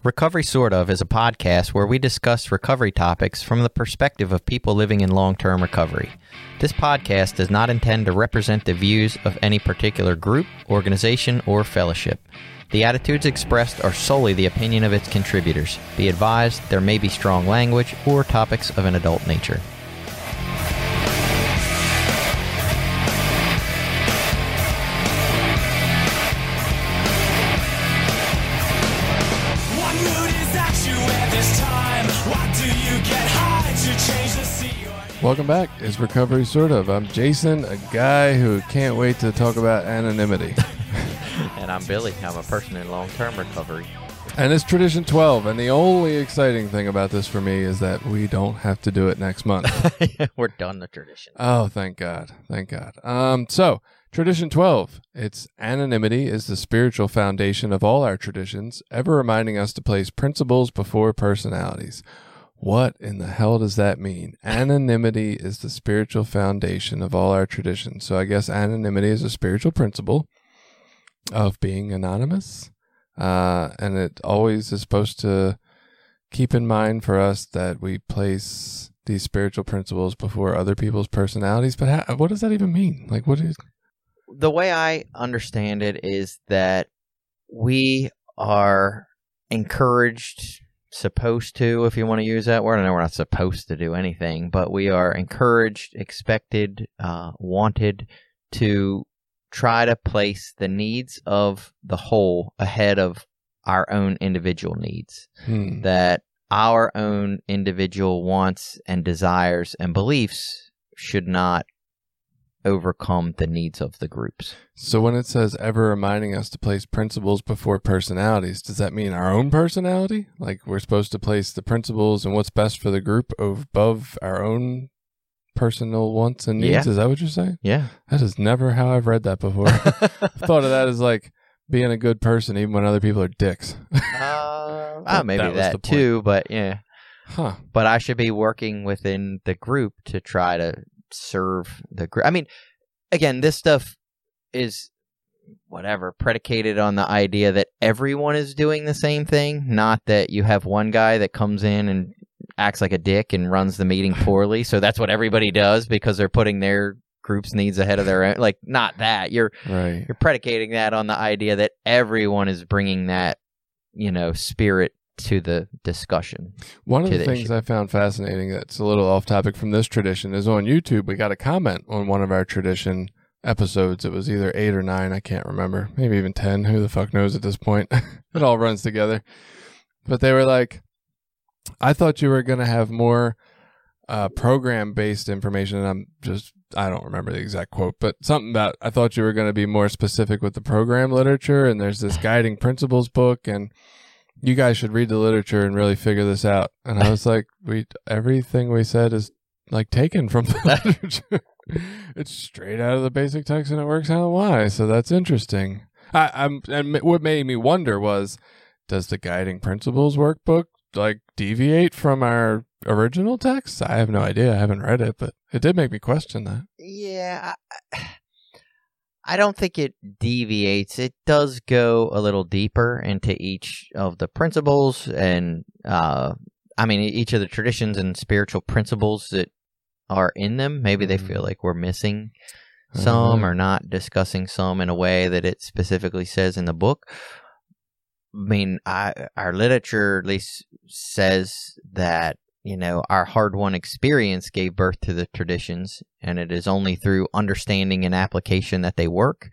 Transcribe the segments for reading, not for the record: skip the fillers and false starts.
Recovery Sort Of is a podcast where we discuss recovery topics from the perspective of people living in long-term recovery. This podcast does not intend to represent the views of any particular group, organization, or fellowship. The attitudes expressed are solely the opinion of its contributors. Be advised, there may be strong language or topics of an adult nature. Welcome back. It's Recovery Sort Of. I'm Jason, a guy who can't wait to talk about anonymity. And I'm Billy. I'm a person in long-term recovery. And it's Tradition 12, and the only exciting thing about this for me is that we don't have to do it next month. We're done the tradition. Oh, thank God. Thank God. So, Tradition 12. It's anonymity is the spiritual foundation of all our traditions, ever reminding us to place principles before personalities. What in the hell does that mean? Anonymity is the spiritual foundation of all our traditions. So I guess anonymity is a spiritual principle of being anonymous. And it always is supposed to keep in mind for us that we place these spiritual principles before other people's personalities. But what does that even mean? Like, what is... The way I understand it is that we are encouraged... supposed to, if you want to use that word. I know we're not supposed to do anything, but we are encouraged, expected, wanted to try to place the needs of the whole ahead of our own individual needs. That our own individual wants and desires and beliefs should not overcome the needs of the groups. So when it says ever reminding us to place principles before personalities, does that mean our own personality? Like we're supposed to place the principles and what's best for the group above our own personal wants and needs? Yeah. Is that what you're saying? Yeah. That is never how I've read that before. I've thought of that as like being a good person even when other people are dicks. Maybe that too, but yeah. Huh. But I should be working within the group to try to serve the group. I mean, again, this stuff is predicated on the idea that everyone is doing the same thing, not that you have one guy that comes in and acts like a dick and runs the meeting poorly, so that's what everybody does because they're putting their group's needs ahead of their own. Like, not that. You're predicating that on the idea that everyone is bringing that, spirit to the discussion. One of the things I found fascinating that's a little off topic from this tradition is on YouTube, we got a comment on one of our tradition episodes. It was either 8 or 9, I can't remember. Maybe even 10. Who the fuck knows at this point? It all runs together. But they were like, I thought you were going to have more program-based information. And I don't remember the exact quote, but something about, I thought you were going to be more specific with the program literature. And there's this guiding principles book and you guys should read the literature and really figure this out. And I was like, everything we said is like taken from the literature. It's straight out of the basic text and it works out why. So that's interesting. And what made me wonder was, does the guiding principles workbook like deviate from our original text? I have no idea. I haven't read it, but it did make me question that. Yeah. I don't think it deviates. It does go a little deeper into each of the principles and, each of the traditions and spiritual principles that are in them. Maybe they feel like we're missing some or not discussing some in a way that it specifically says in the book. I mean, our literature at least says that, our hard-won experience gave birth to the traditions, and it is only through understanding and application that they work.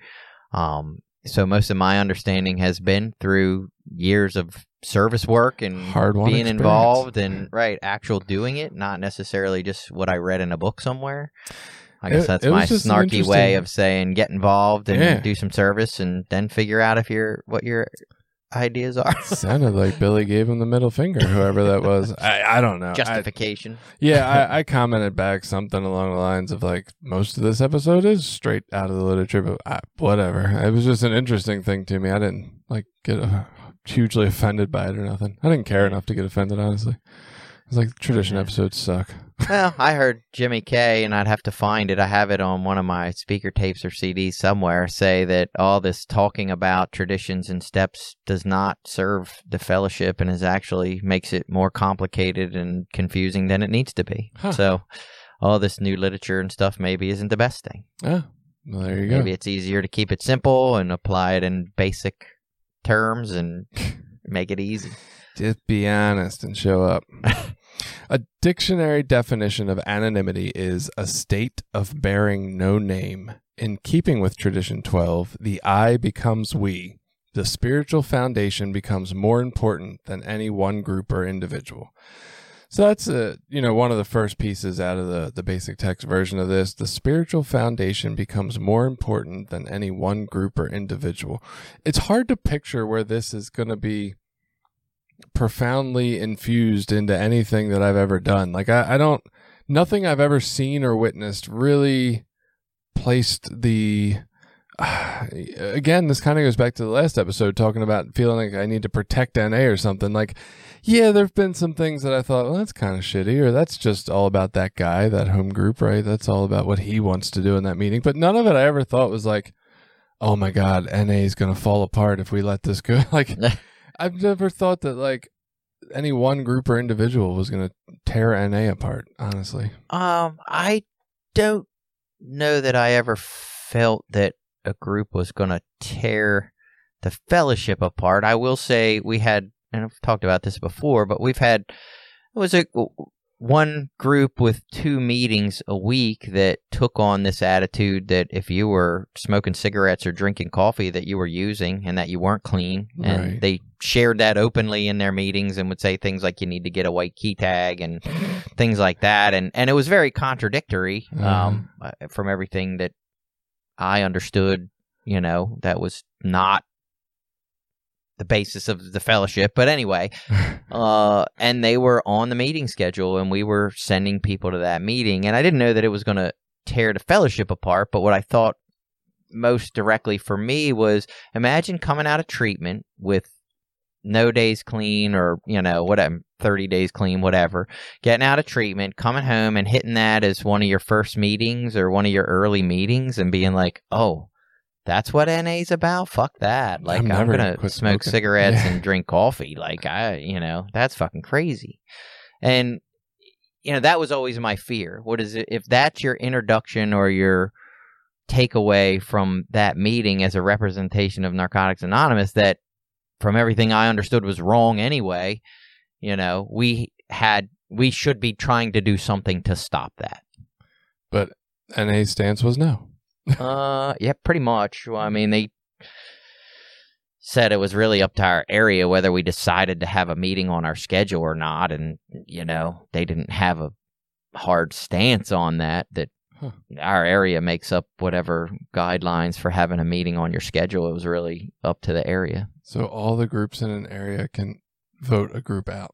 So most of my understanding has been through years of service work and being involved and actual doing it, not necessarily just what I read in a book somewhere. I guess that's my snarky way of saying get involved and do some service and then figure out what your ideas are. Sounded like Billy gave him the middle finger, whoever that was. I don't know. Justification. I commented back something along the lines of like, most of this episode is straight out of the literature, but whatever. It was just an interesting thing to me. I didn't get hugely offended by it or nothing. I didn't care enough to get offended, honestly. It's like tradition Yeah. episodes suck. Well, I heard Jimmy K, and I'd have to find it. I have it on one of my speaker tapes or CDs somewhere, say that all this talking about traditions and steps does not serve the fellowship and is actually makes it more complicated and confusing than it needs to be. Huh. So all this new literature and stuff maybe isn't the best thing. Oh, well, there you go. Maybe it's easier to keep it simple and apply it in basic terms and make it easy. Just be honest and show up. A dictionary definition of anonymity is a state of bearing no name. In keeping with tradition 12, the I becomes we. The spiritual foundation becomes more important than any one group or individual. So that's one of the first pieces out of the basic text version of this. The spiritual foundation becomes more important than any one group or individual. It's hard to picture where this is going to be profoundly infused into anything that I've ever done. Like nothing I've ever seen or witnessed really placed the, again, this kind of goes back to the last episode talking about feeling like I need to protect NA or something. Like, yeah, there've been some things that I thought, well, that's kind of shitty, or that's just all about that guy, that home group, right? That's all about what he wants to do in that meeting. But none of it I ever thought was like, oh my God, NA is going to fall apart if we let this go. Like, I've never thought that like any one group or individual was going to tear NA apart, honestly. I don't know that I ever felt that a group was going to tear the fellowship apart. I will say we had, and I've talked about this before, but it was one group with 2 meetings a week that took on this attitude that if you were smoking cigarettes or drinking coffee that you were using and that you weren't clean. And Right. they shared that openly in their meetings and would say things like you need to get a white key tag and things like that. And it was very contradictory from everything that I understood, that was not the basis of the fellowship. But anyway, and they were on the meeting schedule and we were sending people to that meeting. And I didn't know that it was going to tear the fellowship apart. But what I thought most directly for me was imagine coming out of treatment with no days clean or, whatever, 30 days clean, whatever, getting out of treatment, coming home and hitting that as one of your first meetings or one of your early meetings and being like, oh, that's what NA's about? Fuck that. Like, I'm going to smoke cigarettes and drink coffee. Like, that's fucking crazy. And, that was always my fear. What is it? If that's your introduction or your takeaway from that meeting as a representation of Narcotics Anonymous, that from everything I understood was wrong anyway, we should be trying to do something to stop that. But NA's stance was no. Yeah, pretty much. Well, I mean, they said it was really up to our area whether we decided to have a meeting on our schedule or not. And, they didn't have a hard stance on that our area makes up whatever guidelines for having a meeting on your schedule. It was really up to the area. So all the groups in an area can vote a group out.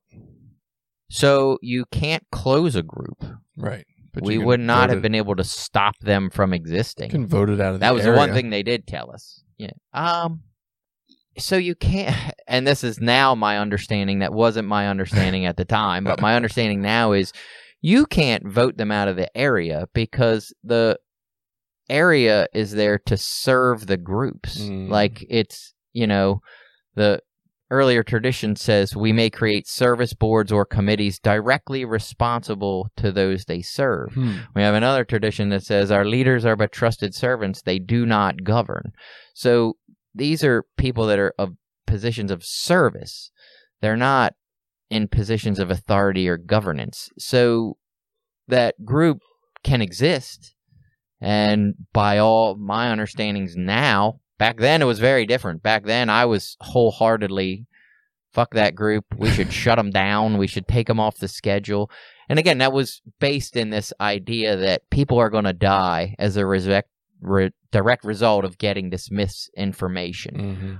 So you can't close a group. Right. But we would not have been able to stop them from existing. You can vote it out of the That was area. the one thing they did tell us. Yeah. So you can't, and this is now my understanding. That wasn't my understanding at the time, but my understanding now is you can't vote them out of the area because the area is there to serve the groups. Like it's, the earlier tradition says we may create service boards or committees directly responsible to those they serve. We have another tradition that says our leaders are but trusted servants. They do not govern. So these are people that are of positions of service. They're not in positions of authority or governance. So that group can exist. And by all my understandings now, back then it was very different. Back then I was wholeheartedly, fuck that group. We should shut them down. We should take them off the schedule. And again, that was based in this idea that people are going to die as a direct result of getting this misinformation.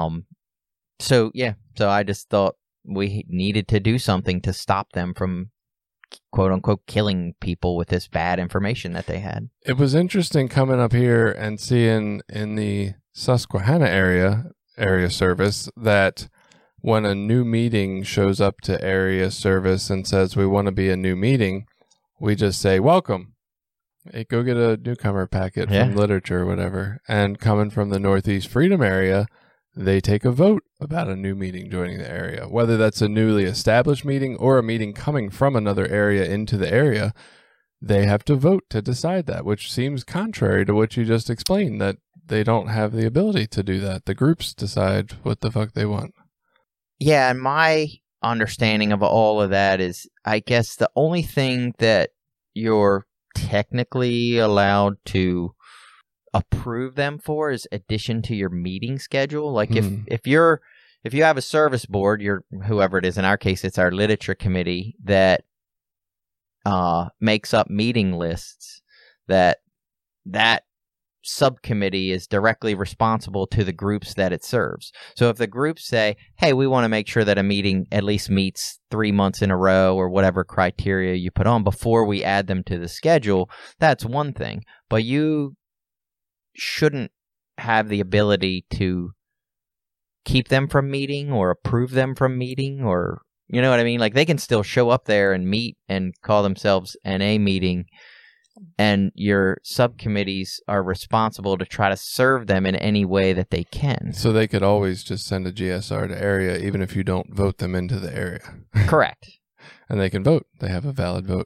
So I just thought we needed to do something to stop them from quote unquote killing people with this bad information that they had. It was interesting coming up here and seeing in the Susquehanna area service that when a new meeting shows up to area service and says we want to be a new meeting, we just say, welcome. Hey, go get a newcomer packet from literature or whatever. And coming from the Northeast Freedom area, they take a vote about a new meeting joining the area. Whether that's a newly established meeting or a meeting coming from another area into the area, they have to vote to decide that, which seems contrary to what you just explained, that they don't have the ability to do that. The groups decide what the fuck they want. Yeah, and my understanding of all of that is, I guess the only thing that you're technically allowed to approve them for is addition to your meeting schedule. Like if you have a service board, whoever it is, in our case it's our literature committee that makes up meeting lists, that subcommittee is directly responsible to the groups that it serves. So if the groups say, hey, we want to make sure that a meeting at least meets 3 months in a row or whatever criteria you put on before we add them to the schedule, that's one thing. But you shouldn't have the ability to keep them from meeting or approve them from meeting, or, you know what I mean? Like, they can still show up there and meet and call themselves an A meeting, and your subcommittees are responsible to try to serve them in any way that they can. So they could always just send a GSR to area, even if you don't vote them into the area. Correct. And they can vote. They have a valid vote.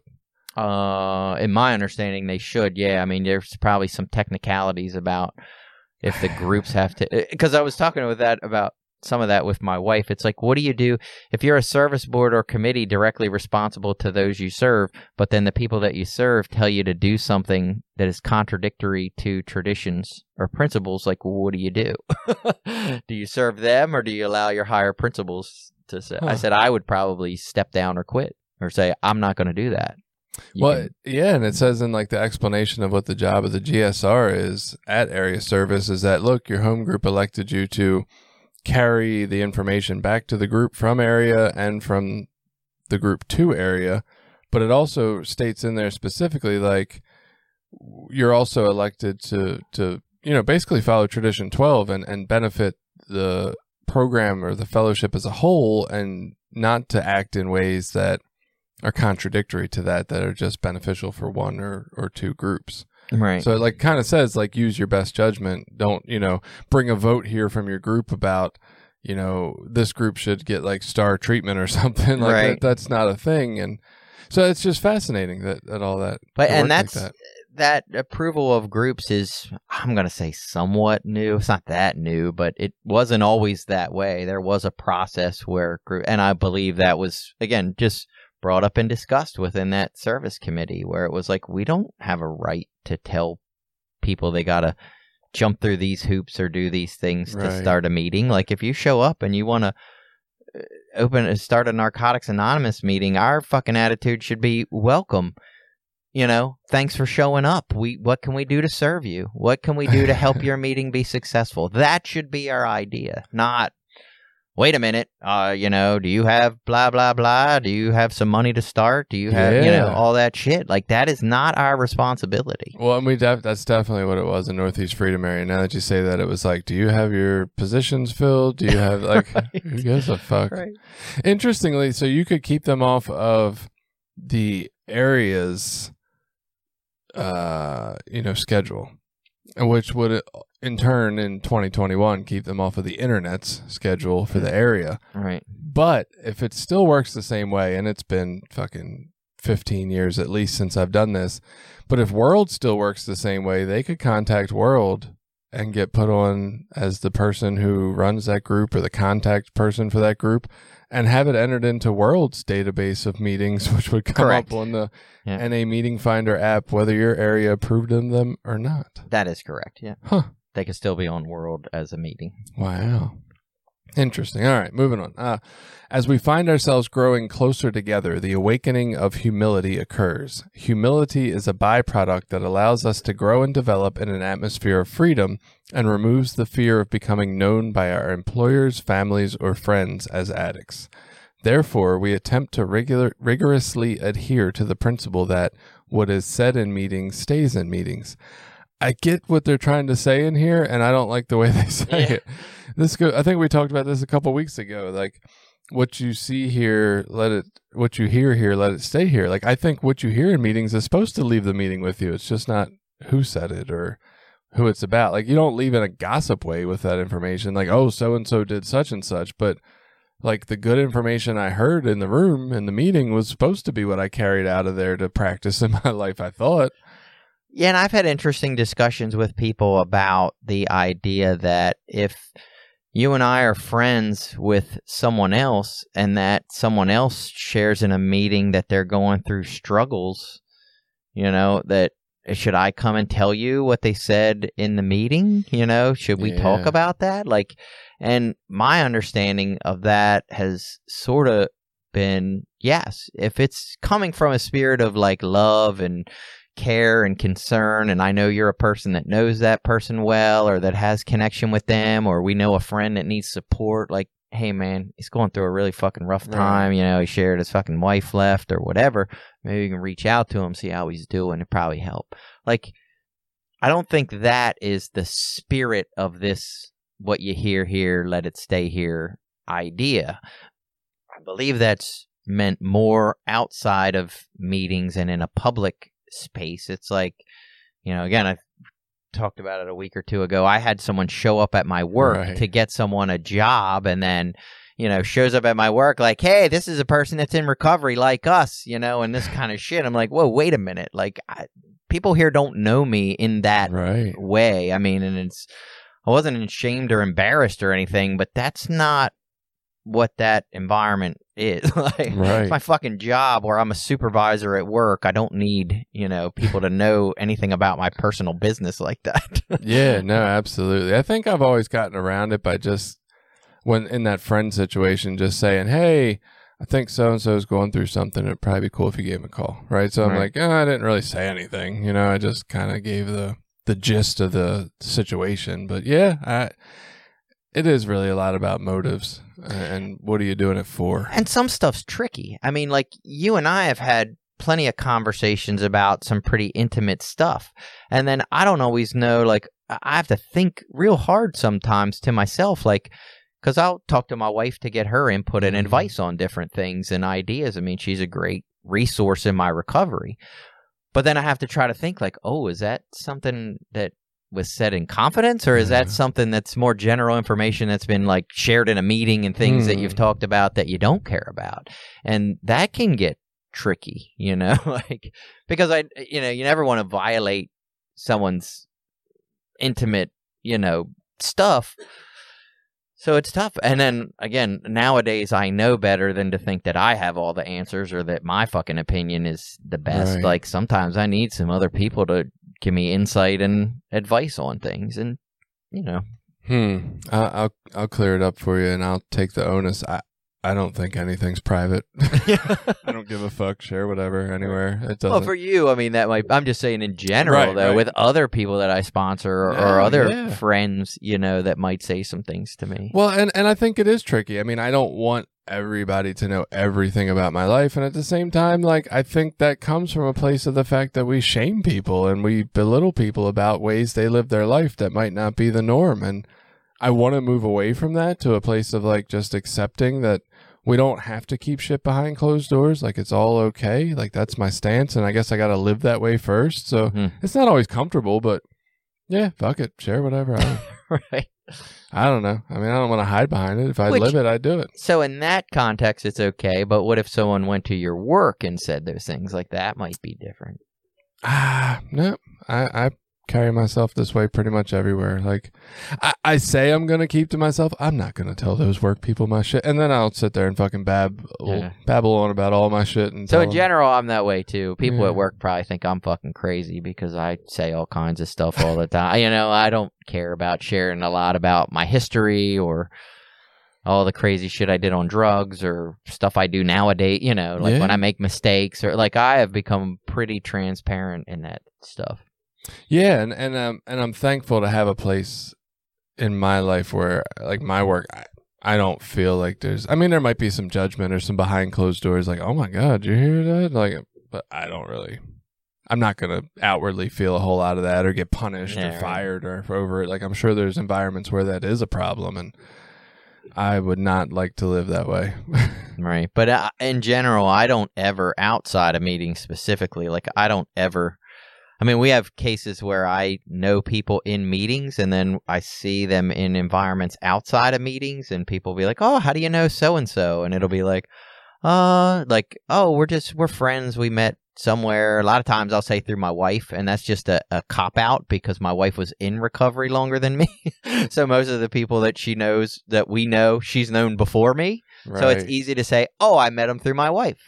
In my understanding, they should, yeah. I mean, there's probably some technicalities about if the groups have to... Because I was talking about some of that with my wife. It's like, what do you do if you're a service board or committee directly responsible to those you serve, but then the people that you serve tell you to do something that is contradictory to traditions or principles? Like, well, what do you do? Do you serve them, or do you allow your higher principles to say? I said I would probably step down or quit, or say, I'm not going to do that. Yeah, and it says in like the explanation of what the job of the GSR is at area service is that, look, your home group elected you to carry the information back to the group from area and from the group to area, but it also states in there specifically, like, you're also elected to basically follow Tradition 12 and benefit the program or the fellowship as a whole, and not to act in ways that are contradictory to that are just beneficial for one or two groups. Right. So it like kind of says, like, use your best judgment. Don't, bring a vote here from your group about, this group should get like star treatment or something. Like right. That's not a thing. And so it's just fascinating that all that. But and that's like that approval of groups is, I'm going to say, somewhat new. It's not that new, but it wasn't always that way. There was a process where and I believe that was, again, just brought up and discussed within that service committee, where it was like, we don't have a right to tell people they got to jump through these hoops or do these things to start a meeting. Like, if you show up and you want to start a Narcotics Anonymous meeting, our fucking attitude should be welcome. Thanks for showing up. What can we do to serve you? What can we do to help your meeting be successful? That should be our idea, not, wait a minute, do you have blah, blah, blah? Do you have some money to start? Do you have, all that shit? Like, that is not our responsibility. Well, and that's definitely what it was in Northeast Freedom area. Now that you say that, it was like, do you have your positions filled? Do you have, like, who gives a fuck? Right. Interestingly, so you could keep them off of the area's, schedule, which would in turn in 2021 keep them off of the internet's schedule for the area. Right. But if it still works the same way, and it's been fucking 15 years at least since I've done this, but if World still works the same way, they could contact World and get put on as the person who runs that group or the contact person for that group, and have it entered into World's database of meetings, which would come up on the NA Meeting Finder app, whether your area approved of them or not. That is correct, yeah. Huh. They could still be on World as a meeting. Wow. Interesting. All right, moving on. As we find ourselves growing closer together, the awakening of humility occurs. Humility is a byproduct that allows us to grow and develop in an atmosphere of freedom and removes the fear of becoming known by our employers, families, or friends as addicts. Therefore, we attempt to rigorously adhere to the principle that what is said in meetings stays in meetings. I get what they're trying to say in here, and I don't like the way they say it. I think we talked about this a couple weeks ago. Like, what you see here, what you hear here, let it stay here. Like, I think what you hear in meetings is supposed to leave the meeting with you. It's just not who said it or who it's about. Like, you don't leave in a gossip way with that information. Like, oh, so-and-so did such and such. But, like, the good information I heard in the room, in the meeting, was supposed to be what I carried out of there to practice in my life, I thought. Yeah, and I've had interesting discussions with people about the idea that if you and I are friends with someone else and that someone else shares in a meeting that they're going through struggles, that should I come and tell you what they said in the meeting? Should we talk about that? Like, and my understanding of that has sort of been, yes, if it's coming from a spirit of like love and care and concern, and I know you're a person that knows that person well or that has connection with them, or we know a friend that needs support, like, hey man, he's going through a really fucking rough time, he shared his fucking wife left or whatever, maybe you can reach out to him, see how he's doing, it'd probably help. Like, I don't think that is the spirit of this what you hear here, let it stay here idea. I believe that's meant more outside of meetings and in a public space. It's like, again, I talked about it a week or two ago. I had someone show up at my work to get someone a job, and then shows up at my work like, hey, this is a person that's in recovery like us, and this kind of shit. I'm like, whoa, wait a minute. Like, people here don't know me in that way. I mean, and I wasn't ashamed or embarrassed or anything, but that's not what that environment is. It's my fucking job where I'm a supervisor at work. I don't need, people to know anything about my personal business like that. Yeah, no, absolutely. I think I've always gotten around it by just, when in that friend situation, just saying, hey, I think so-and-so is going through something. It'd probably be cool if you gave him a call, right? So I'm like, I didn't really say anything. I just kind of gave the gist of the situation. But yeah, it is really a lot about motives and what are you doing it for? And some stuff's tricky. I mean, like, you and I have had plenty of conversations about some pretty intimate stuff. And then I don't always know, like, I have to think real hard sometimes to myself, like, because I'll talk to my wife to get her input and advice on different things and ideas. I mean, she's a great resource in my recovery. But then I have to try to think, like, oh, is that something that was said in confidence, or is that something that's more general information that's been like shared in a meeting and things that you've talked about that you don't care about? And that can get tricky, like, because you never want to violate someone's intimate, stuff. So it's tough. And then again, nowadays I know better than to think that I have all the answers or that my fucking opinion is the best. Like, sometimes I need some other people to give me insight and advice on things, and I'll clear it up for you, and I'll take the onus. I don't think anything's private. I don't give a fuck. Share whatever anywhere. It doesn't. Well, for you, I mean, that might. I'm just saying in general, though, with other people that I sponsor or other friends, that might say some things to me. Well, and I think it is tricky. I mean, I don't want everybody to know everything about my life, and at the same time, like, I think that comes from a place of the fact that we shame people and we belittle people about ways they live their life that might not be the norm. And I want to move away from that to a place of like just accepting that we don't have to keep shit behind closed doors. Like, it's all okay. Like, that's my stance, and I guess I got to live that way first. So it's not always comfortable, but yeah, fuck it. Share whatever. I don't know. I mean, I don't want to hide behind it. If I live it, I'd do it. So in that context, it's okay. But what if someone went to your work and said those things? Like, that might be different. No. I carry myself this way pretty much everywhere. Like, I say I'm going to keep to myself. I'm not going to tell those work people my shit. And then I'll sit there and fucking babble on about all my shit. And so in general, I'm that way too. People at work probably think I'm fucking crazy because I say all kinds of stuff all the time. I don't care about sharing a lot about my history or all the crazy shit I did on drugs or stuff I do nowadays, when I make mistakes, or like, I have become pretty transparent in that stuff. Yeah, and I'm thankful to have a place in my life where, like, my work, I don't feel like there might be some judgment or some behind closed doors, like, oh my God, you hear that? Like, but I don't really I'm not going to outwardly feel a whole lot of that or get punished or right. fired or over it. Like, I'm sure there's environments where that is a problem, and I would not like to live that way. Right. But in general, I don't ever, outside of meetings specifically, like I don't ever, I mean, we have cases where I know people in meetings and then I see them in environments outside of meetings and people be like, oh, how do you know so-and-so? And it'll be like, oh, we're friends. We met somewhere. A lot of times I'll say through my wife, and that's just a cop-out because my wife was in recovery longer than me. So most of the people that she knows, that we know, she's known before me. Right. So it's easy to say, oh, I met him through my wife.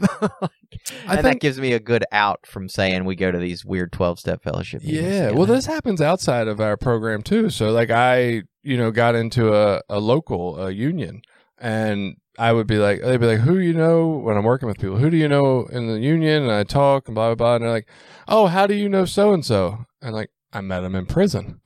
That gives me a good out from saying we go to these weird 12-step fellowship meetings. Yeah, well, this happens outside of our program too. So like I, got into a local union, and I would be like, they'd be like, who you know, when I'm working with people, who do you know in the union? And I talk and blah, blah, blah. And they're like, oh, how do you know so-and-so? And like, I met him in prison.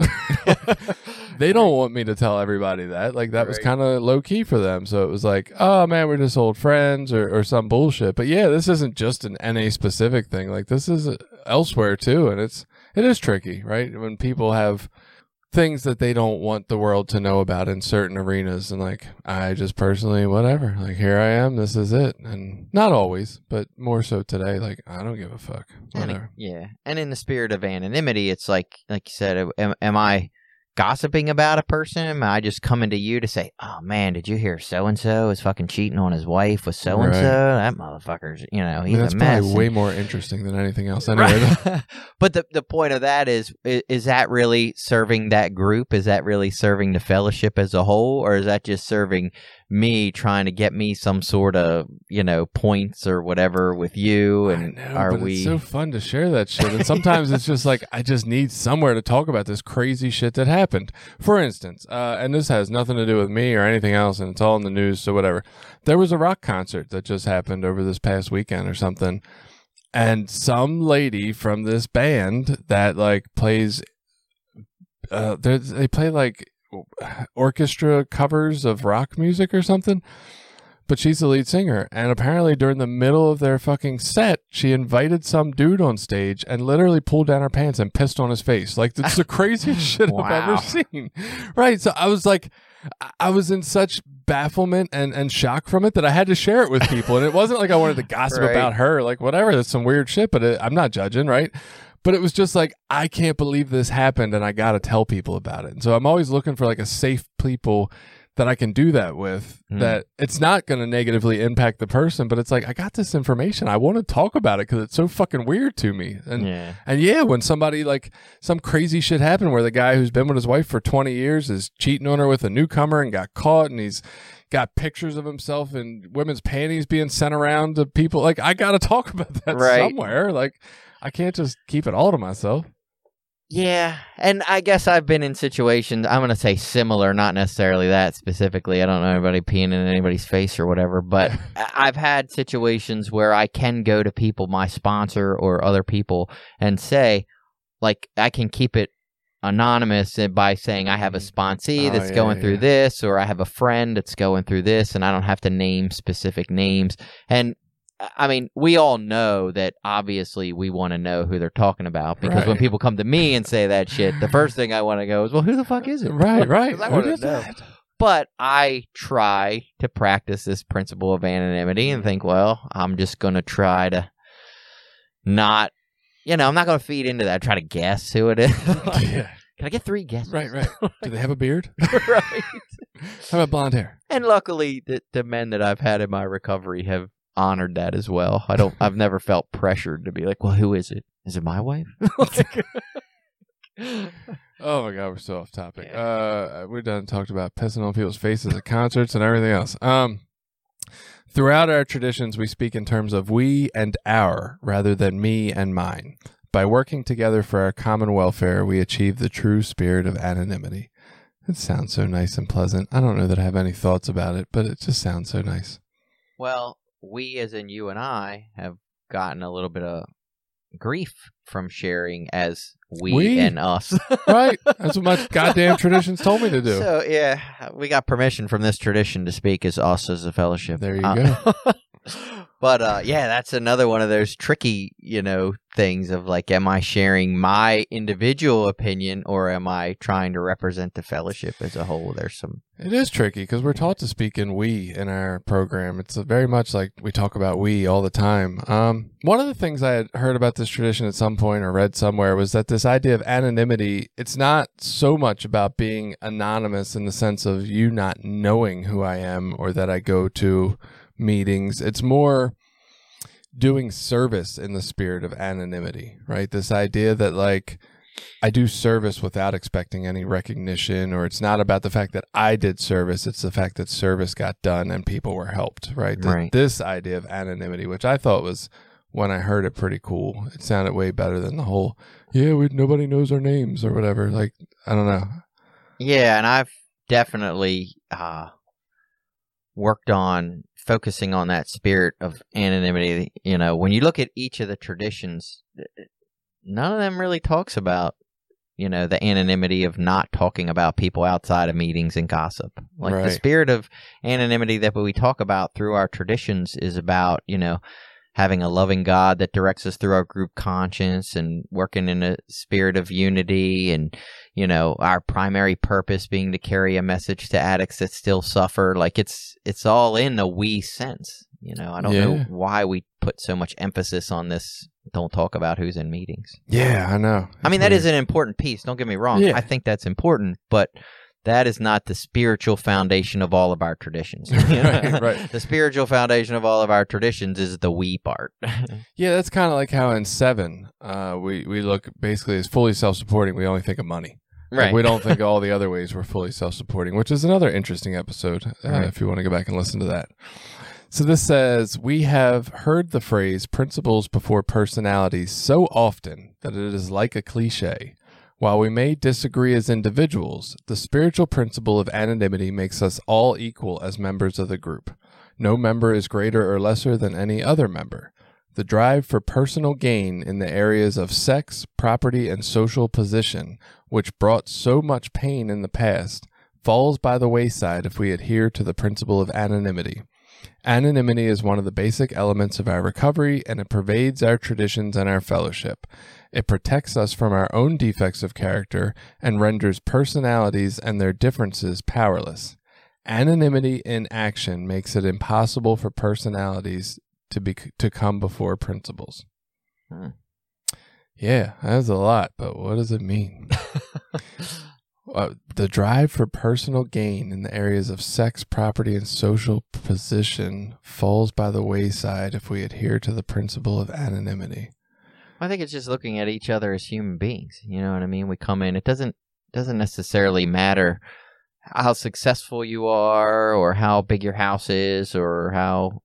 They don't want me to tell everybody that. Like, that was kind of low key for them. So it was like, oh man, we're just old friends or some bullshit. But yeah, this isn't just an NA specific thing. Like, this is elsewhere too. And it is tricky, right? When people have things that they don't want the world to know about in certain arenas, and like, I just personally, whatever, like, here I am, this is it. And not always, but more so today, like, I don't give a fuck, whatever. And in the spirit of anonymity, it's like you said, am I gossiping about a person? Am I just coming to you to say, oh man, did you hear so-and-so is fucking cheating on his wife with so-and-so? That motherfucker's, he's a mess. That's probably way more interesting than anything else anyway. Right. But the point of that is that really serving that group? Is that really serving the fellowship as a whole? Or is that just serving me, trying to get me some sort of, points or whatever with you? And it's so fun to share that shit. And sometimes it's just like, I just need somewhere to talk about this crazy shit that happened. For instance, and this has nothing to do with me or anything else, and it's all in the news, so whatever. There was a rock concert that just happened over this past weekend or something. And some lady from this band that like plays, they play like orchestra covers of rock music or something, but she's the lead singer, and apparently during the middle of their fucking set she invited some dude on stage and literally pulled down her pants and pissed on his face. Like, it's the craziest shit I've ever seen. Right. So I was like, I was in such bafflement and shock from it that I had to share it with people. And it wasn't like I wanted to gossip about her, like, whatever, that's some weird shit, but I'm not judging, right? But it was just like, I can't believe this happened, and I got to tell people about it. And so I'm always looking for like a safe people that I can do that with, that it's not going to negatively impact the person, but it's like, I got this information. I want to talk about it because it's so fucking weird to me. And when somebody, like, some crazy shit happened where the guy who's been with his wife for 20 years is cheating on her with a newcomer and got caught, and he's got pictures of himself in women's panties being sent around to people. Like, I got to talk about that somewhere. Like, I can't just keep it all to myself. Yeah, and I guess I've been in situations, I'm going to say similar, not necessarily that specifically. I don't know anybody peeing in anybody's face or whatever, but I've had situations where I can go to people, my sponsor or other people, and say, like, I can keep it anonymous by saying I have a sponsee that's going through this, or I have a friend that's going through this, and I don't have to name specific names. And I mean, we all know that obviously we want to know who they're talking about, because when people come to me and say that shit, the first thing I want to go is, well, who the fuck is it? Right. I want to know. But I try to practice this principle of anonymity and think, well, I'm just going to try to not, I'm not going to feed into that. Try to guess who it is. Can I get 3 guesses? Right. Do they have a beard? Right. How about blonde hair? And luckily, the men that I've had in my recovery have honored that as well. I've never felt pressured to be like, well, who is it? Is it my wife? Oh my God, we're so off topic. We're done talked about pissing on people's faces at concerts and everything else. Throughout our traditions, we speak in terms of we and our rather than me and mine. By working together for our common welfare, we achieve the true spirit of anonymity. It sounds so nice and pleasant. I don't know that I have any thoughts about it, but it just sounds so nice. Well, we, as in you and I, have gotten a little bit of grief from sharing as we and us. Right. That's what my goddamn traditions told me to do. So, yeah, we got permission from this tradition to speak as us as a fellowship. There you go. But yeah, that's another one of those tricky, things of like, am I sharing my individual opinion or am I trying to represent the fellowship as a whole? It is tricky because we're taught to speak in we in our program. It's very much like we talk about we all the time. One of the things I had heard about this tradition at some point or read somewhere was that this idea of anonymity, it's not so much about being anonymous in the sense of you not knowing who I am or that I go to meetings. It's more doing service in the spirit of anonymity, right? This idea that like I do service without expecting any recognition, or it's not about the fact that I did service, it's the fact that service got done and people were helped, right? This idea of anonymity, which I thought was, when I heard it, pretty cool. It sounded way better than the whole, nobody knows our names or whatever. Like, I don't know. Yeah, and I've definitely worked on focusing on that spirit of anonymity. When you look at each of the traditions, none of them really talks about, the anonymity of not talking about people outside of meetings and gossip. Like the spirit of anonymity that we talk about through our traditions is about, having a loving God that directs us through our group conscience and working in a spirit of unity and, our primary purpose being to carry a message to addicts that still suffer. Like it's all in a we sense. I don't know why we put so much emphasis on this. Don't talk about who's in meetings. Yeah, I know. I mean, that is an important piece. Don't get me wrong. Yeah. I think that's important, but that is not the spiritual foundation of all of our traditions. Right. The spiritual foundation of all of our traditions is the we part. Yeah, that's kind of like how in 7, we look basically as fully self-supporting. We only think of money. Right. Like we don't think all the other ways we're fully self-supporting, which is another interesting episode if you want to go back and listen to that. So this says, we have heard the phrase principles before personalities so often that it is like a cliche. While we may disagree as individuals, the spiritual principle of anonymity makes us all equal as members of the group. No member is greater or lesser than any other member. The drive for personal gain in the areas of sex, property, and social position, which brought so much pain in the past, falls by the wayside if we adhere to the principle of anonymity. Anonymity is one of the basic elements of our recovery, and it pervades our traditions and our fellowship. It protects us from our own defects of character and renders personalities and their differences powerless. Anonymity in action makes it impossible for personalities to come before principles. Yeah, that's a lot, but what does it mean? The drive for personal gain in the areas of sex, property, and social position falls by the wayside if we adhere to the principle of anonymity. I think it's just looking at each other as human beings. You know what I mean? We come in. It doesn't necessarily matter how successful you are or how big your house is or how,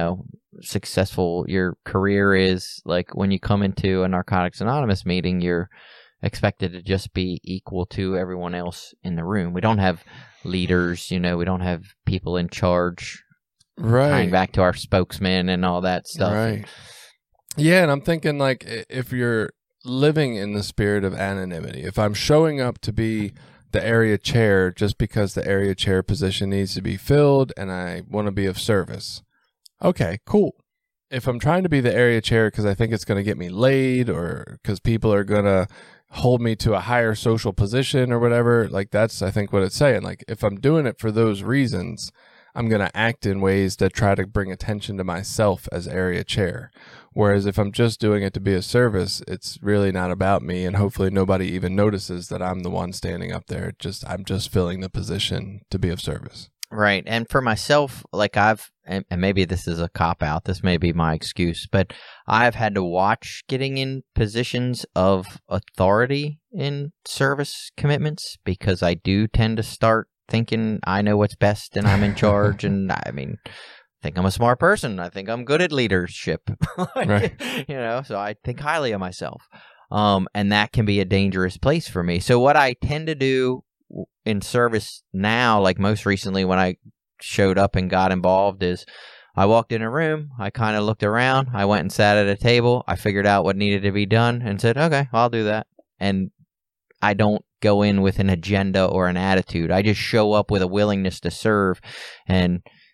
successful your career is. Like when you come into a Narcotics Anonymous meeting, you're expected to just be equal to everyone else in the room. We don't have leaders, we don't have people in charge. Right. Tying back to our spokesman and all that stuff. Right. Yeah, and I'm thinking like if you're living in the spirit of anonymity, if I'm showing up to be the area chair just because the area chair position needs to be filled and I want to be of service. Okay, cool. If I'm trying to be the area chair because I think it's going to get me laid or because people are going to hold me to a higher social position or whatever, like that's, I think, what it's saying. Like if I'm doing it for those reasons, I'm going to act in ways that try to bring attention to myself as area chair. Whereas if I'm just doing it to be a service, it's really not about me. And hopefully nobody even notices that I'm the one standing up there. I'm just filling the position to be of service. Right. And for myself, like and maybe this is a cop-out, this may be my excuse, but I've had to watch getting in positions of authority in service commitments because I do tend to start thinking I know what's best and I'm in charge. And I think I'm a smart person. I think I'm good at leadership. Right. So I think highly of myself. And that can be a dangerous place for me. So what I tend to do in service now, like most recently when I showed up and got involved, is I walked in a room, I kind of looked around, I went and sat at a table, I figured out what needed to be done and said, okay, I'll do that. And I don't go in with an agenda or an attitude. I just show up with a willingness to serve. And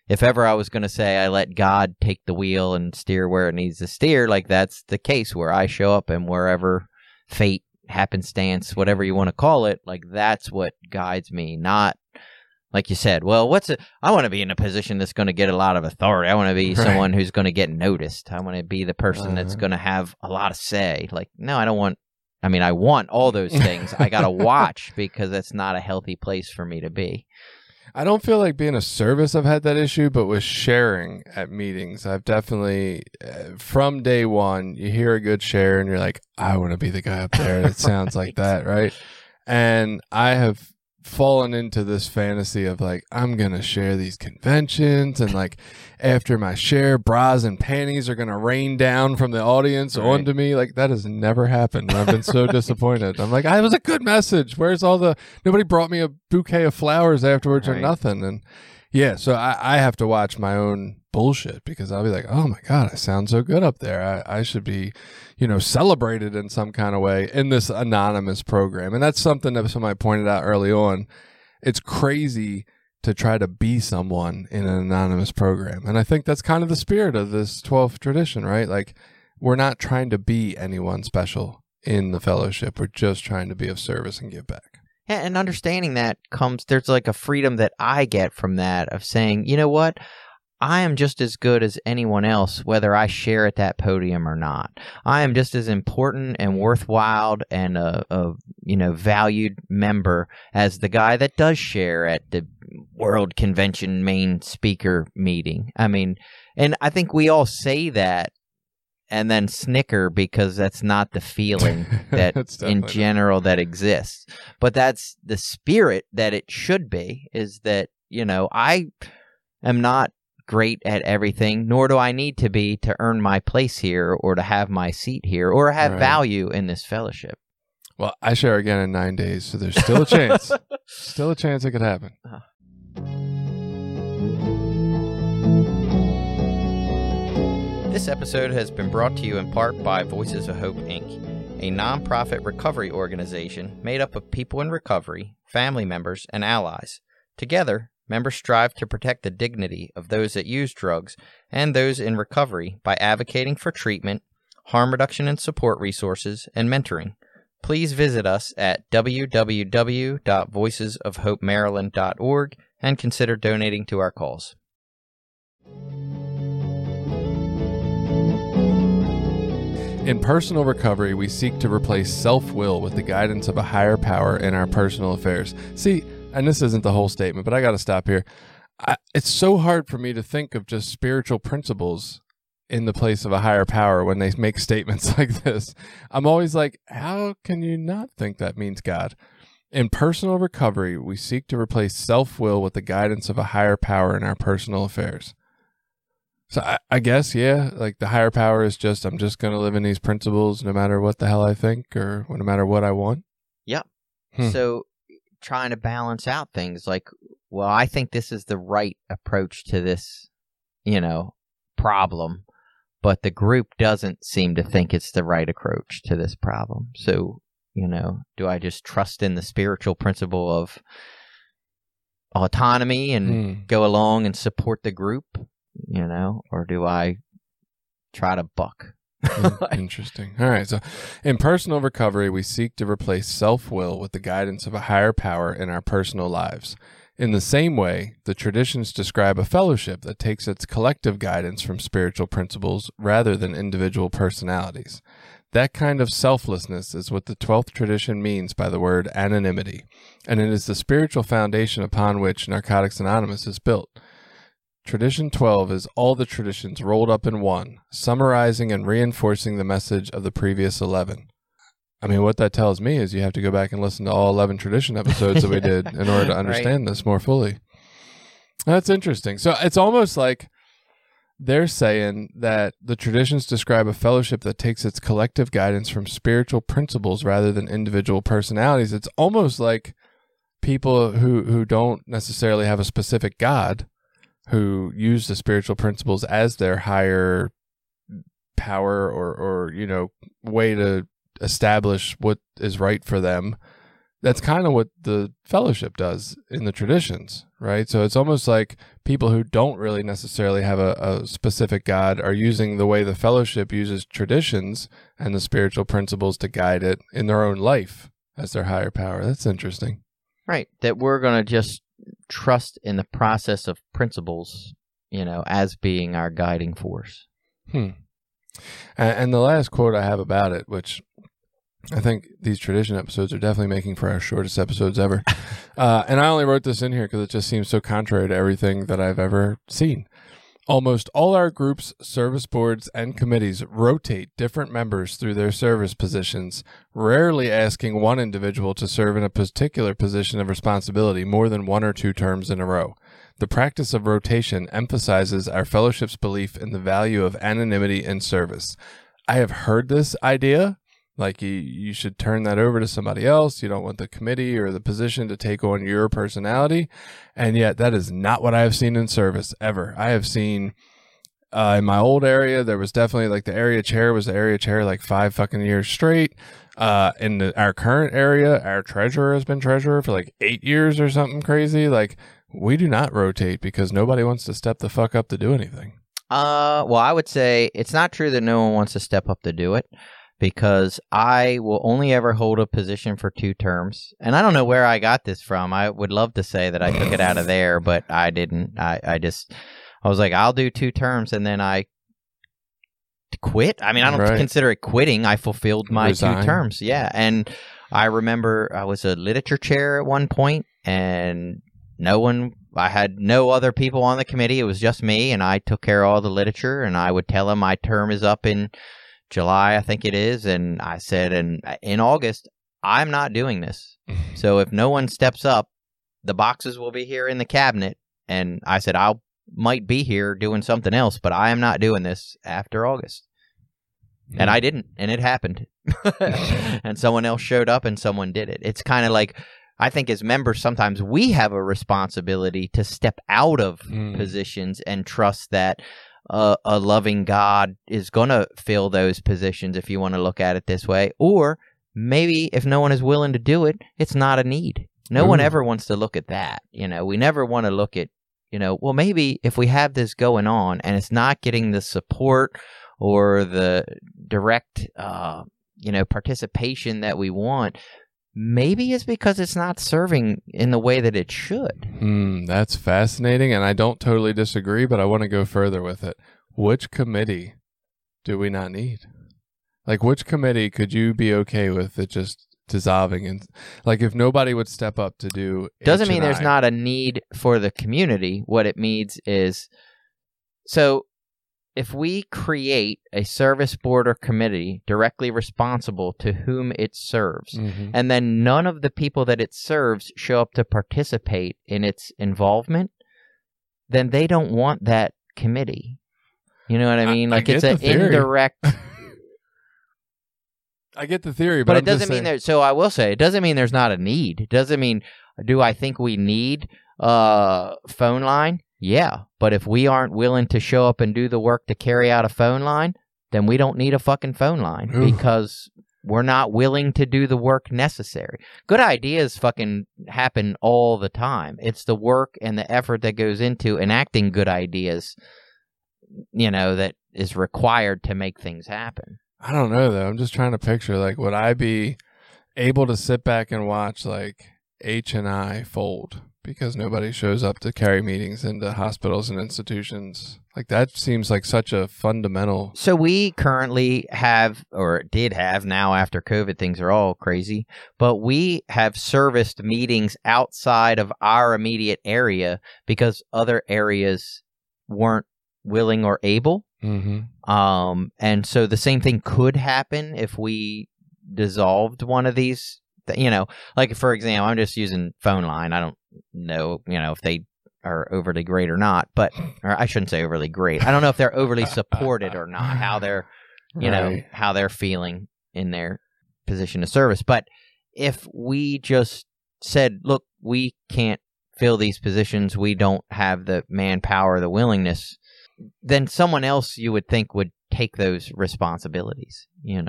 if ever I was going to say I let God take the wheel and steer where it needs to steer, like that's the case where I show up and wherever fate, happenstance, whatever you want to call it, like that's what guides me, not like you said, well, I want to be in a position that's going to get a lot of authority. I want to be someone who's going to get noticed. I want to be the person that's going to have a lot of say. Like, no, I want all those things. I got to watch because that's not a healthy place for me to be. I don't feel like being a service I've had that issue, but with sharing at meetings, I've definitely, from day one, you hear a good share and you're like, I want to be the guy up there that sounds like that, right? And I have fallen into this fantasy of like, I'm going to share these conventions and like after my share, bras and panties are going to rain down from the audience onto me. Like that has never happened. I've been so disappointed. I'm like, it was a good message. Where's nobody brought me a bouquet of flowers afterwards or nothing. And yeah, so I have to watch my own bullshit because I'll be like, oh my God, I sound so good up there. I should be, celebrated in some kind of way in this anonymous program. And that's something that somebody pointed out early on. It's crazy to try to be someone in an anonymous program. And I think that's kind of the spirit of this 12th tradition, right? Like we're not trying to be anyone special in the fellowship. We're just trying to be of service and give back. Yeah, and understanding that there's like a freedom that I get from that of saying, you know what? I am just as good as anyone else, whether I share at that podium or not. I am just as important and worthwhile and a valued member as the guy that does share at the World Convention main speaker meeting. I mean, and I think we all say that and then snicker because that's not the feeling that in general that exists. But that's the spirit that it should be, is that, I am not great at everything, nor do I need to be to earn my place here or to have my seat here or have value in this fellowship. Well, I share again in 9 days, so there's still a chance. Still a chance it could happen. This episode has been brought to you in part by Voices of Hope, Inc., a nonprofit recovery organization made up of people in recovery, family members, and allies. Together, members strive to protect the dignity of those that use drugs and those in recovery by advocating for treatment, harm reduction and support resources, and mentoring. Please visit us at www.voicesofhopemaryland.org and consider donating to our cause. In personal recovery, we seek to replace self-will with the guidance of a higher power in our personal affairs. See, and this isn't the whole statement, but I got to stop here. It's so hard for me to think of just spiritual principles in the place of a higher power when they make statements like this. I'm always like, how can you not think that means God? In personal recovery, we seek to replace self-will with the guidance of a higher power in our personal affairs. So I guess, yeah, like the higher power is just, I'm just going to live in these principles no matter what the hell I think or no matter what I want. Yep. So trying to balance out things like, well, I think this is the right approach to this, problem, but the group doesn't seem to think it's the right approach to this problem. So, do I just trust in the spiritual principle of autonomy and go along and support the group, or do I try to buck? Interesting. All right. So in personal recovery, we seek to replace self-will with the guidance of a higher power in our personal lives. In the same way, the traditions describe a fellowship that takes its collective guidance from spiritual principles rather than individual personalities. That kind of selflessness is what the 12th tradition means by the word anonymity, and it is the spiritual foundation upon which Narcotics Anonymous is built. Tradition 12 is all the traditions rolled up in one, summarizing and reinforcing the message of the previous 11. I mean, what that tells me is you have to go back and listen to all 11 tradition episodes that we did in order to understand this more fully. That's interesting. So it's almost like they're saying that the traditions describe a fellowship that takes its collective guidance from spiritual principles rather than individual personalities. It's almost like people who don't necessarily have a specific God, who use the spiritual principles as their higher power or way to establish what is right for them, that's kind of what the fellowship does in the traditions, right? So it's almost like people who don't really necessarily have a specific God are using the way the fellowship uses traditions and the spiritual principles to guide it in their own life as their higher power. That's interesting. Right. That we're going to just trust in the process of principles, as being our guiding force. And the last quote I have about it, which I think these tradition episodes are definitely making for our shortest episodes ever. And I only wrote this in here because it just seems so contrary to everything that I've ever seen. Almost all our groups, service boards, and committees rotate different members through their service positions, rarely asking one individual to serve in a particular position of responsibility more than 1 or 2 terms in a row. The practice of rotation emphasizes our fellowship's belief in the value of anonymity in service. I have heard this idea. Like you should turn that over to somebody else. You don't want the committee or the position to take on your personality. And yet that is not what I have seen in service ever. I have seen in my old area, there was definitely like the area chair was the area chair like 5 fucking years straight. In our current area, our treasurer has been treasurer for like 8 years or something crazy. Like we do not rotate because nobody wants to step the fuck up to do anything. Well, I would say it's not true that no one wants to step up to do it. Because I will only ever hold a position for 2 terms. And I don't know where I got this from. I would love to say that I took it out of there, but I didn't. I was like, I'll do 2 terms, and then I quit. I mean, I don't consider it quitting. I fulfilled my 2 terms. Yeah. And I remember I was a literature chair at one point, and I had no other people on the committee. It was just me, and I took care of all the literature, and I would tell them my term is up in July, I think it is, and I said, in August, I'm not doing this. So if no one steps up, the boxes will be here in the cabinet, and I said, might be here doing something else, but I am not doing this after August. And I didn't, and it happened. And someone else showed up, and someone did it. It's kind of like, I think as members, sometimes we have a responsibility to step out of positions and trust that a loving God is going to fill those positions, if you want to look at it this way. Or maybe if no one is willing to do it, it's not a need. No one ever wants to look at that. We never want to look at, well, maybe if we have this going on and it's not getting the support or the direct, participation that we want, maybe it's because it's not serving in the way that it should. That's fascinating, and I don't totally disagree, but I want to go further with it. Which committee do we not need? Like, which committee could you be okay with it just dissolving? And like, if nobody would step up to do doesn't mean there's not a need for the community. What it means is, so if we create a service board or committee directly responsible to whom it serves, and then none of the people that it serves show up to participate in its involvement, then they don't want that committee. You know what I mean? Like, it's an indirect... I get the theory, but it doesn't mean there. So I will say, it doesn't mean there's not a need. It doesn't mean, do I think we need a phone line? Yeah, but if we aren't willing to show up and do the work to carry out a phone line, then we don't need a fucking phone line because we're not willing to do the work necessary. Good ideas fucking happen all the time. It's the work and the effort that goes into enacting good ideas, that is required to make things happen. I don't know, though. I'm just trying to picture, like, would I be able to sit back and watch, like, H&I fold because nobody shows up to carry meetings into hospitals and institutions? Like, that seems like such a fundamental... So we currently have, or did have now after COVID, things are all crazy, but we have serviced meetings outside of our immediate area because other areas weren't willing or able. And so the same thing could happen if we dissolved one of these, like, for example, I'm just using phone line. I don't know, if they are overly great or not, or I shouldn't say overly great. I don't know if they're overly supported or not, how they're, how they're feeling in their position of service. But if we just said, look, we can't fill these positions, we don't have the manpower, the willingness, then someone else you would think would take those responsibilities,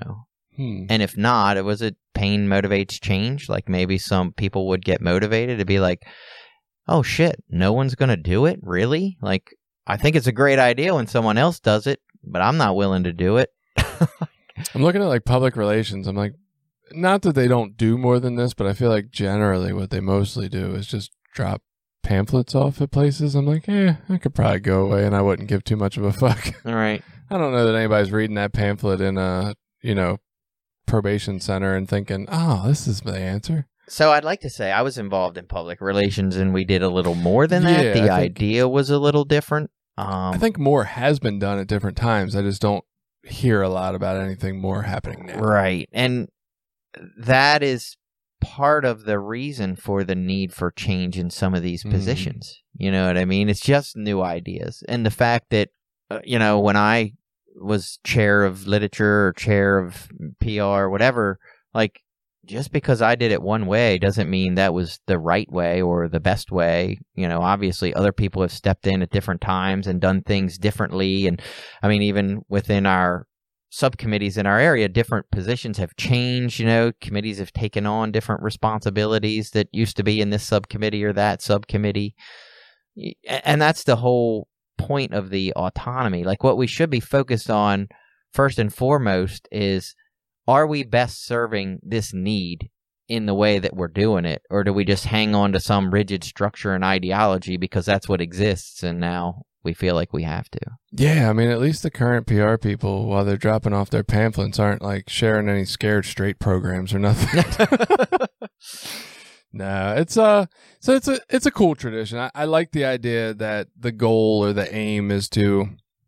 And if not, was it pain motivates change? Like maybe some people would get motivated to be like, oh shit, no one's going to do it? Really? Like, I think it's a great idea when someone else does it, but I'm not willing to do it. I'm looking at like public relations. I'm like, not that they don't do more than this, but I feel like generally what they mostly do is just drop pamphlets off at places. I'm like, I could probably go away and I wouldn't give too much of a fuck. All right. I don't know that anybody's reading that pamphlet in a, probation center and thinking, oh, this is the answer. So I'd like to say I was involved in public relations and we did a little more than that. Yeah, the idea was a little different. I think more has been done at different times. I just don't hear a lot about anything more happening now. Right. And that is part of the reason for the need for change in some of these positions. You know what I mean? It's just new ideas. And the fact that, when I was chair of literature or chair of PR or whatever, like, just because I did it one way doesn't mean that was the right way or the best way. Obviously other people have stepped in at different times and done things differently. And I mean, even within our subcommittees in our area, different positions have changed. Committees have taken on different responsibilities that used to be in this subcommittee or that subcommittee. And that's the whole point of the autonomy. Like, what we should be focused on first and foremost is, are we best serving this need in the way that we're doing it? Or do we just hang on to some rigid structure and ideology because that's what exists and now we feel like we have to? Yeah, I mean, at least the current PR people, while they're dropping off their pamphlets, aren't like sharing any scared straight programs or nothing. No, it's a cool tradition. I like the idea that the goal or the aim is to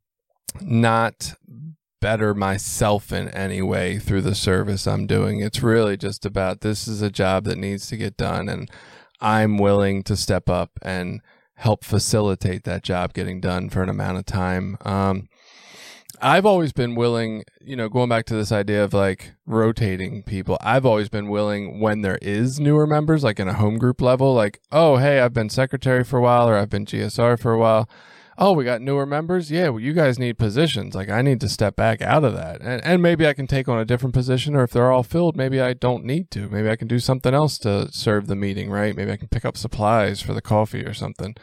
not better myself in any way through the service I'm doing. It's really just about, this is a job that needs to get done, and I'm willing to step up and help facilitate that job getting done for an amount of time. I've always been willing, going back to this idea of like rotating people, I've always been willing when there is newer members, like in a home group level, like, oh, hey, I've been secretary for a while, or I've been GSR for a while. Oh, we got newer members? Yeah, well, you guys need positions. Like, I need to step back out of that. And maybe I can take on a different position, or if they're all filled, maybe I don't need to. Maybe I can do something else to serve the meeting, right? Maybe I can pick up supplies for the coffee or something.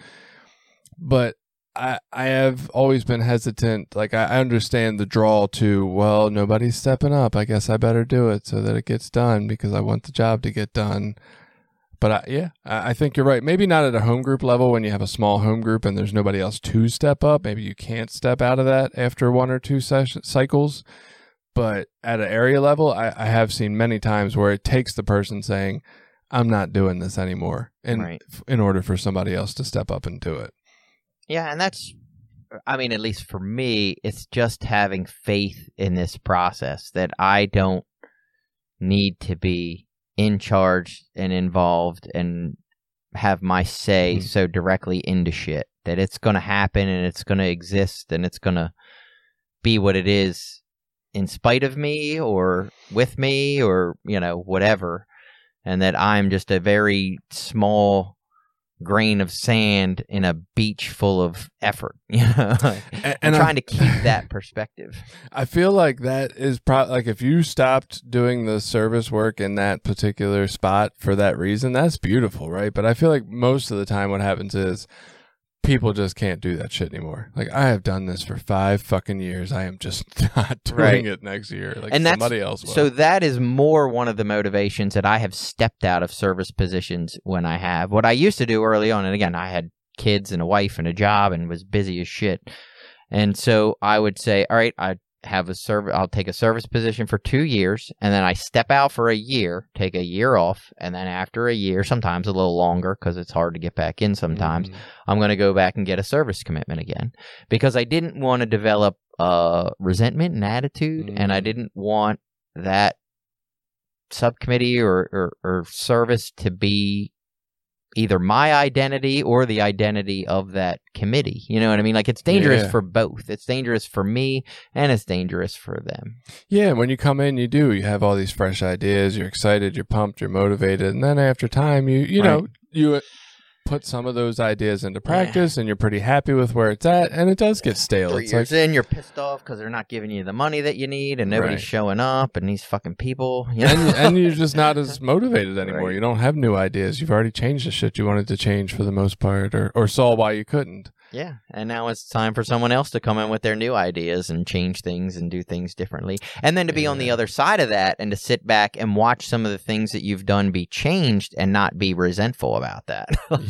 But I have always been hesitant. Like, I understand the draw to, well, nobody's stepping up. I guess I better do it so that it gets done because I want the job to get done. But I think you're right. Maybe not at a home group level when you have a small home group and there's nobody else to step up. Maybe you can't step out of that after one or two cycles. But at an area level, I have seen many times where it takes the person saying, I'm not doing this anymore in order for somebody else to step up and do it. Yeah, and that's, I mean, at least for me, it's just having faith in this process that I don't need to be in charge and involved and have my say so directly into shit, that it's going to happen and it's going to exist and it's going to be what it is in spite of me or with me or, whatever. And that I'm just a very small grain of sand in a beach full of effort, and trying to keep that perspective. I feel like that is probably, like, if you stopped doing the service work in that particular spot for that reason, that's beautiful, right? But I feel like most of the time what happens is people just can't do that shit anymore. Like, I have done this for 5 fucking years. I am just not doing it next year. Like, and somebody else will. So that is more one of the motivations that I have stepped out of service positions when I have. What I used to do early on, and again, I had kids and a wife and a job and was busy as shit. And so I would say, all right, I'll take a service position for 2 years, and then I step out for a year, take a year off, and then after a year, sometimes a little longer because it's hard to get back in sometimes, I'm going to go back and get a service commitment again because I didn't want to develop resentment and attitude, and I didn't want that subcommittee or service to be either my identity or the identity of that committee. You know what I mean? Like, it's dangerous for both. It's dangerous for me and it's dangerous for them. Yeah, when you come in, you have all these fresh ideas, you're excited, you're pumped, you're motivated, and then after time, you put some of those ideas into practice and you're pretty happy with where it's at, and it does get stale. 3 years in, you're pissed off because they're not giving you the money that you need, and nobody's showing up, and these fucking people. You know? and you're just not as motivated anymore. Right. You don't have new ideas. You've already changed the shit you wanted to change for the most part, or saw why you couldn't. Yeah, and now it's time for someone else to come in with their new ideas and change things and do things differently. And then to be on the other side of that and to sit back and watch some of the things that you've done be changed and not be resentful about that.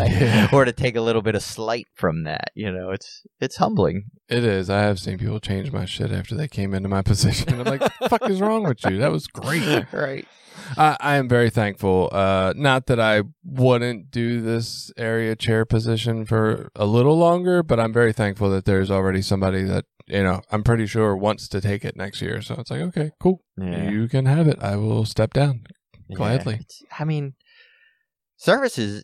Or to take a little bit of slight from that. You know, it's humbling. It is. I have seen people change my shit after they came into my position. I'm like, what the fuck is wrong with you? That was great. Right. I am very thankful. Not that I wouldn't do this area chair position for a little longer, but I'm very thankful that there's already somebody that, you know, I'm pretty sure wants to take it next year. So it's like, okay, cool. Yeah. You can have it. I will step down gladly. I mean, service is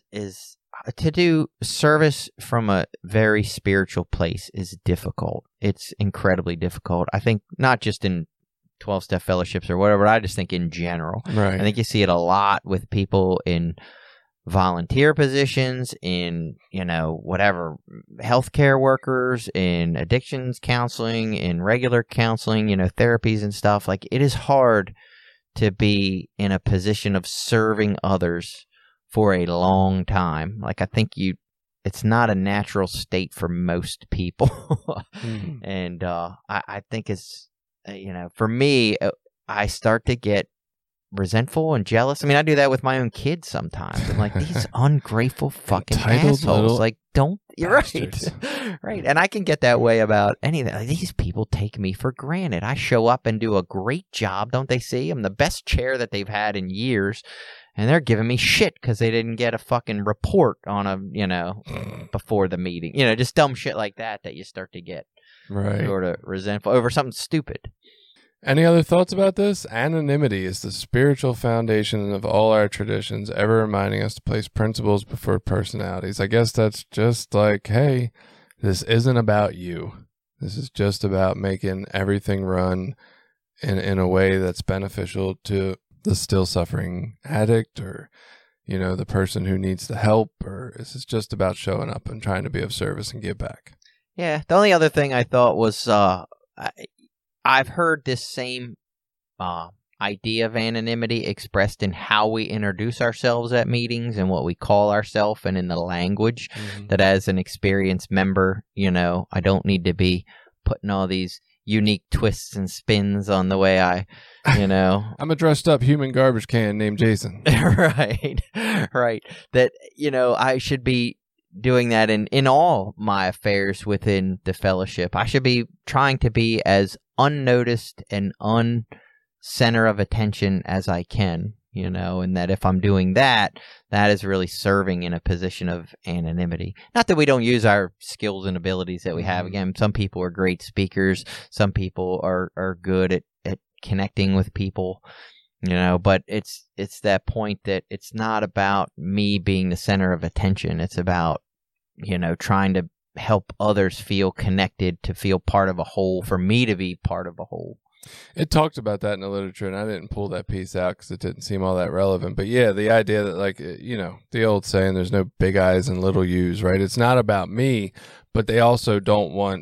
to do service from a very spiritual place is difficult. It's incredibly difficult. I think not just in 12-step fellowships or whatever, I just think in general. Right. I think you see it a lot with people in volunteer positions, in, you know, whatever, healthcare workers, in addictions counseling, in regular counseling, you know, therapies and stuff. Like, it is hard to be in a position of serving others for a long time. Like, I think it's not a natural state for most people. Mm-hmm. And I think it's, you know, for me, I start to get resentful and jealous. I mean, I do that with my own kids sometimes. I'm like, these ungrateful fucking assholes. Like, don't. You're bastards. right. Right. And I can get that way about anything. Like, these people take me for granted. I show up and do a great job. Don't they see? I'm the best chair that they've had in years. And they're giving me shit because they didn't get a fucking report on a, you know, before the meeting. You know, just dumb shit like that you start to get sort of resentful over something stupid. Any other thoughts about this? Anonymity is the spiritual foundation of all our traditions, ever reminding us to place principles before personalities. I guess that's just like, hey, this isn't about you. This is just about making everything run in a way that's beneficial to the still suffering addict, or, you know, the person who needs the help, or this is just about showing up and trying to be of service and give back. Yeah. The only other thing I thought was, I've heard this same idea of anonymity expressed in how we introduce ourselves at meetings and what we call ourselves, and in the language that as an experienced member, you know, I don't need to be putting all these unique twists and spins on the way I, you know. I'm a dressed up human garbage can named Jason. Right. That, you know, I should be doing that in all my affairs within the fellowship. I should be trying to be as unnoticed and center of attention as I can, you know, and that if I'm doing that, that is really serving in a position of anonymity. Not that we don't use our skills and abilities that we have. Again, some people are great speakers. Some people are good at connecting with people, you know, but it's that point that it's not about me being the center of attention. It's about, you know, trying to help others feel connected, to feel part of a whole, for me to be part of a whole. It talked about that in the literature, and I didn't pull that piece out because it didn't seem all that relevant. But yeah, the idea that, like, you know, the old saying, there's no big I's and little U's, right? It's not about me, but they also don't want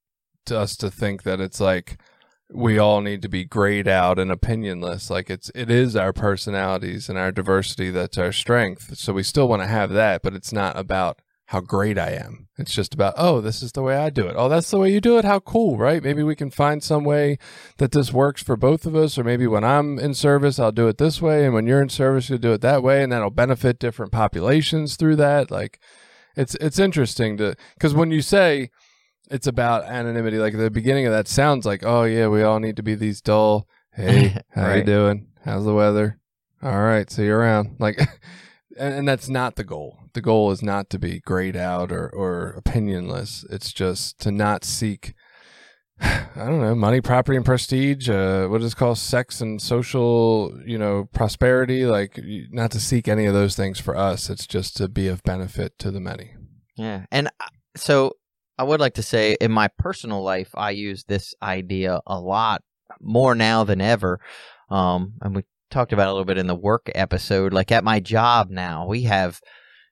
us to think that it's like we all need to be grayed out and opinionless. Like, it is our personalities and our diversity that's our strength. So we still want to have that, but it's not about how great I am. It's just about, oh, this is the way I do it. Oh, that's the way you do it? How cool, right? Maybe we can find some way that this works for both of us, or maybe when I'm in service, I'll do it this way, and when you're in service, you'll do it that way, and that'll benefit different populations through that. Like, it's interesting because when you say it's about anonymity, like the beginning of that sounds like, oh yeah, we all need to be these dull, hey, how you doing? How's the weather? All right, see you around. Like, and that's not the goal. The goal is not to be grayed out or opinionless. It's just to not seek, I don't know, money, property, and prestige. What is it called? Sex and social, you know, prosperity. Like, not to seek any of those things for us. It's just to be of benefit to the many. Yeah. And so I would like to say in my personal life, I use this idea a lot more now than ever. And we talked about it a little bit in the work episode. Like, at my job now, we have,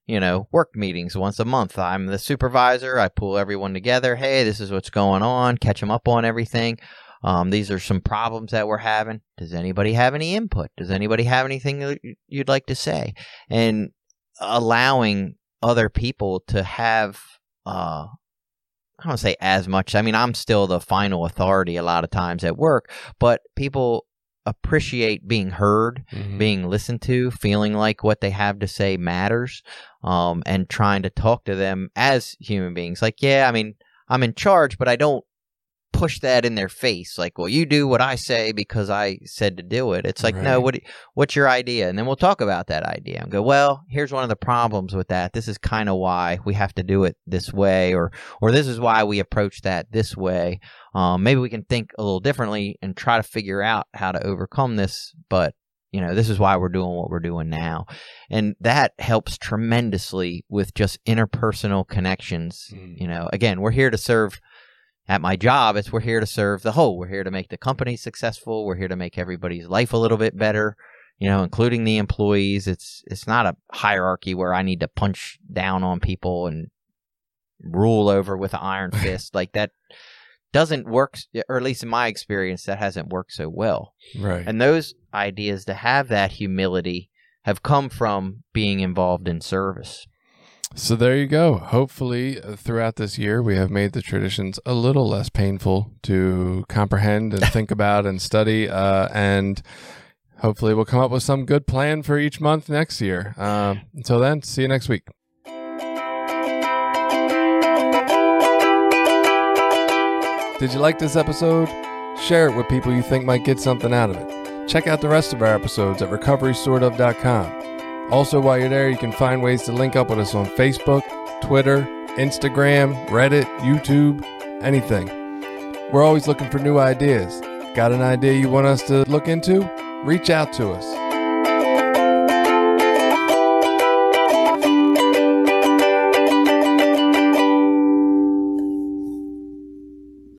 work meetings once a month. I'm the supervisor. I pull everyone together. Hey, this is what's going on. Catch them up on everything. These are some problems that we're having. Does anybody have any input? Does anybody have anything that you'd like to say? And allowing other people to have, I don't want to say as much. I mean, I'm still the final authority a lot of times at work, but people appreciate being heard, being listened to, feeling like what they have to say matters, and trying to talk to them as human beings. Like, yeah, I mean, I'm in charge, but I don't push that in their face. Like, well, you do what I say because I said to do it. It's like, Right. no, what's your idea? And then we'll talk about that idea and go, well, here's one of the problems with that. This is kind of why we have to do it this way, or this is why we approach that this way. Maybe we can think a little differently and try to figure out how to overcome this, but this is why we're doing what we're doing now. And that helps tremendously with just interpersonal connections. Again, we're here to serve. At my job, we're here to serve the whole. We're here to make the company successful. We're here to make everybody's life a little bit better, including the employees. It's not a hierarchy where I need to punch down on people and rule over with an iron fist. Like, that doesn't work, or at least in my experience, that hasn't worked so well. Right. And those ideas to have that humility have come from being involved in service. So there you go. Hopefully, throughout this year, we have made the traditions a little less painful to comprehend and think about and study. And hopefully, we'll come up with some good plan for each month next year. Until then, see you next week. Did you like this episode? Share it with people you think might get something out of it. Check out the rest of our episodes at recoverysortof.com. Also, while you're there, you can find ways to link up with us on Facebook, Twitter, Instagram, Reddit, YouTube, anything. We're always looking for new ideas. Got an idea you want us to look into? Reach out to us.